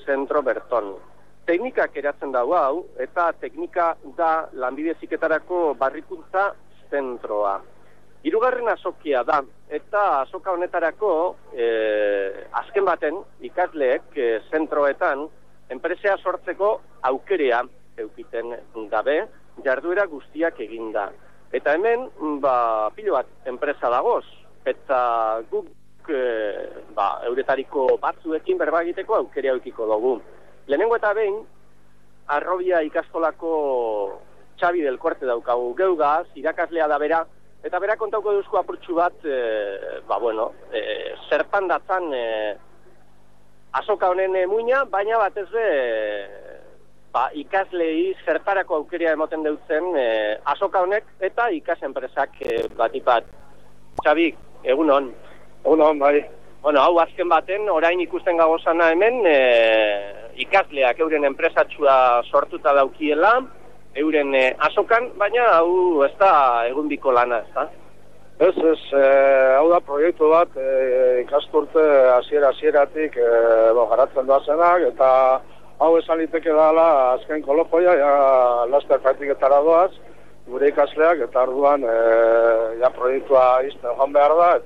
zentro berton. Teknikak eratzen dago hau, eta teknika da lanbide heziketarako barrikuntza zentroa. Hirugarren azokia da, eta azoka honetarako azken baten ikasleek zentroetan enpresea sortzeko aukerea eukiten dabe, jarduera guztiak eginda. Eta hemen, pilo bat enpresa dagoz, eta guk euretariko batzuekin berba egiteko aukerea eukiko dugu. Lehenengo eta behin, Arrobia ikastolako Xabi del Corte daukagu geugaz, irakaslea da bera, eta bera kontauko duzko apurtxu bat, zertan datzan azoka honen muina, baina batez be, ikaslei zertarako aukeria emoten deutzen azoka honek eta ikasenpresak batipat. Xabi, egunon. Egunon, bai. Bueno, hau azken baten, orain ikusten gagozana hemen, ikasleak euren enpresatxua sortuta daukiela, euren azokan, baina hau ez da egundiko lana, ez da? Ez, hau da proiektu bat ikasturte hasieratik garatzen doazenak, eta hau esan liteke dela azken kolojoia, laster praktiketara doaz, gure ikasleak, eta orduan proiektua izten joan behar da,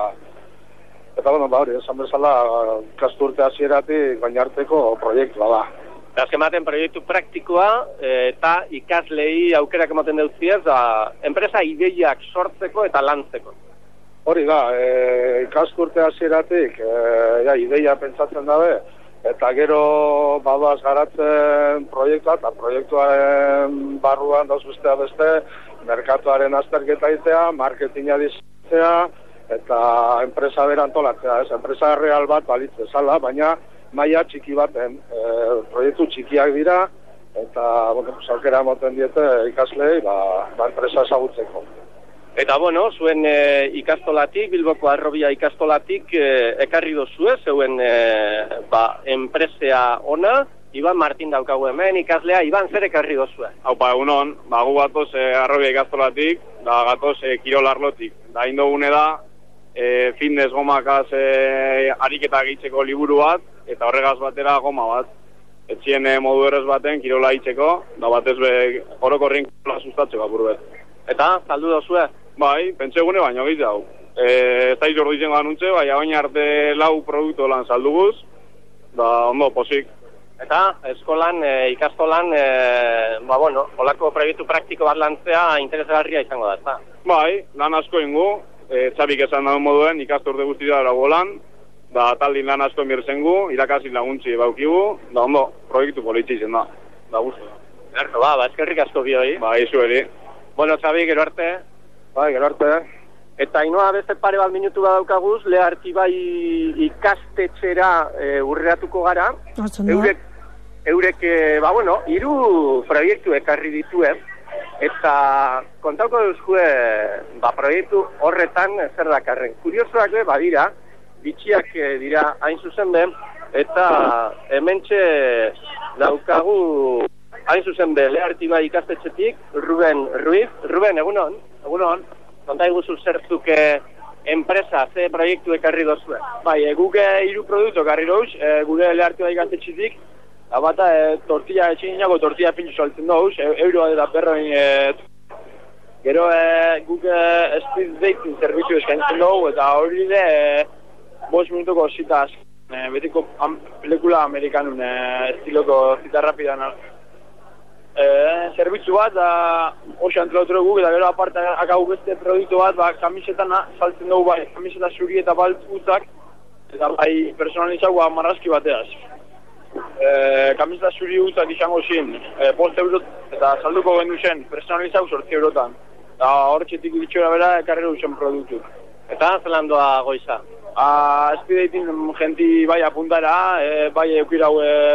eta hori, esan bezala ikasturte hasieratik gainarteko proiektua da. Azken baten proiektu praktikoa eta ikaslei aukerak ematen deutziez, enpresa ideiak sortzeko eta lantzeko. Hori da, ikasturte hasieratik ideia pentsatzen dabe, eta gero badoaz garatzen proiektua, eta proiektuaren barruan dauz beste, merkatuaren azterketa itea, marketinga dizitzea, eta enpresa bera antolatzea, enpresa real bat balitze zala, baina maila txiki baten, proiektu txikiak dira, eta aukera moten diete ikaslei, enpresa ezagutzeko. Eta zuen ikastolatik, Bilboko Arrobia ikastolatik, ekarri dozue, zeuen enpresea ona, Iban Martin daukagu hemen, ikaslea, Iban, zer ekarri dozue? Haupa, egunon, gu gatoz Arrobia ikastolatik, da gatoz kirolarlotik. Da indogune da, fitness gomakaz ariketa egitzeko liburu bat, eta horregaz batera goma bat. Etxien modu errez baten kirola egitzeko, da batez orokorrin kirola sustatzeko apur bet. Eta, saldu dozue? Bai, pentsegune baino gehiz hau. Ez da izordu izango anuntze, bai, baina arte 4 produktu lan salduguz, da ondo, posik. Eta, eskolan, ikastolan, holako proiektu praktiko bat lantzea interesgarria izango da, ezta? Bai, lan asko ingu, Txabik esan daun moduen, ikasturte guztia dara golan, da taldin lan asko emirzengu, irakasik laguntzi baukigu, da ondo, proiektu politxe izen da, guztu. Erto, eskerrik asko bioi. Bai, zueri. Bueno, Xabi, gero arte. Bai, gero arte. Eta inoa beste pare bat minutu badaukaguz, Leharti bai ikastetxera urreratuko gara. Eurek, 3 proiektu ekarri ditue, eta kontauko duzue, proiektu horretan zer dakarren. Kuriosoak badira, bitxiak dira hain zuzen be, eta hementxe daukagu hain zuzen be, Leharti bai ikastetxetik, Ruben Ruiz. Ruben, egunon? Egunon. Konta iguzu zertzuk enpresa, ze proiektu ekarri dozue? Bai, guk 3 produktu ekarri doz, gure Leharti bai ikastetxetik, bata tortilla etxeinago, tortilla pintu saltzen doz, euroa eta berroin. Gero guk speed dating zerbitzu eskaintzen dugu, eta hori 5 minutuko zita betiko pelikula amerikanun estiloko zita rapidan zerbitzu bat, hoxe antolatuko guk, eta gero aparte akagu beste produktu bat, kamisetan saltzen dugu bai, kamiseta zuri eta baltzak, eta bai personalizau marrazki bateaz. Kamiseta zuri utzak izango zin, 5 eurot, eta salduko gendu zen, personalizau 8 eurotan. Eta hor txetik ditxora bera, ekarri duzen produktu. Eta zelan doa goiza? Espideitin jenti bai apuntara, bai eukirau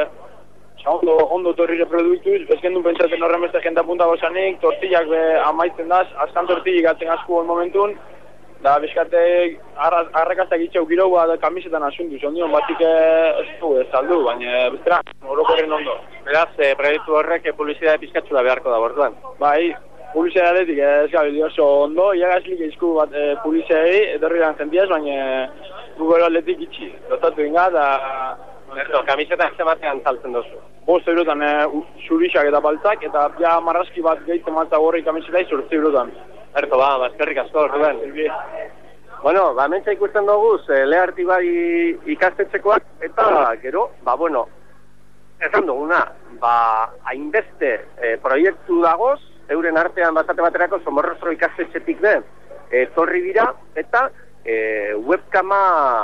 ondo torrire produktuz, bezken duen pentsatzen horren beste jente apunta gozanik, tortillak amaitzen daz, azkan tortillik atzen asko momentun, da bizkatek arrakaztak itxau giro kamisetan asuntu, zondion batik ez du, ez aldu, baina bestera, orokorren ondo. Beraz, proiektu horrek publizitate pizkatxula beharko da borduan? Bai, publizitatetik ez gabe oso ondo, iagazlik izku bat publizitei, etorri lan jentiaz, baina gugero atletik itxi, dotatu inga, eta Kamiseta ematean saltzen dozu? 5 eurotan xurixak eta baltzak, eta ja marraski bat gehitzen maltza horri kamiseta 8 eurotan. Erto, eskerrik asko, Ruben. Bueno, mentza ikusten dugu, Lehartibai ikastetxekoak, eta gero, esan duguna, hainbeste proiektu dagoz, euren artean basate baterako Somorrostro ikastetxetik etorri dira, eta webkama,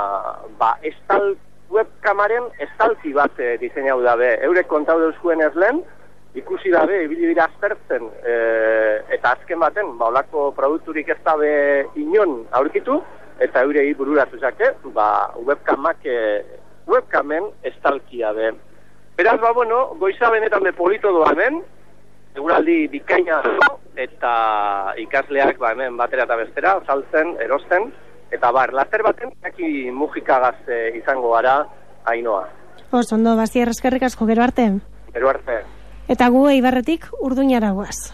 webkamaren estalki bat diseinau dabe. Eurek kontau deuzkuen ez lehen, ikusi dabe, ibili dira aztertzen, eta azken baten, olako produkturik ez dabe inon aurkitu, eta eurei bururatu zake, webkamen estalkia be. Beraz, goiza benetan de polito doamen, eguraldi bikaina eta ikasleak hemen batera eta bestera, saltzen, erosten, eta laster baten, aki mugikagaz izango gara, Ainoa. Ondo, Basier, eskerrik asko, gero arte. Gero arte. Eta gu Eibarretik Urduñara goaz.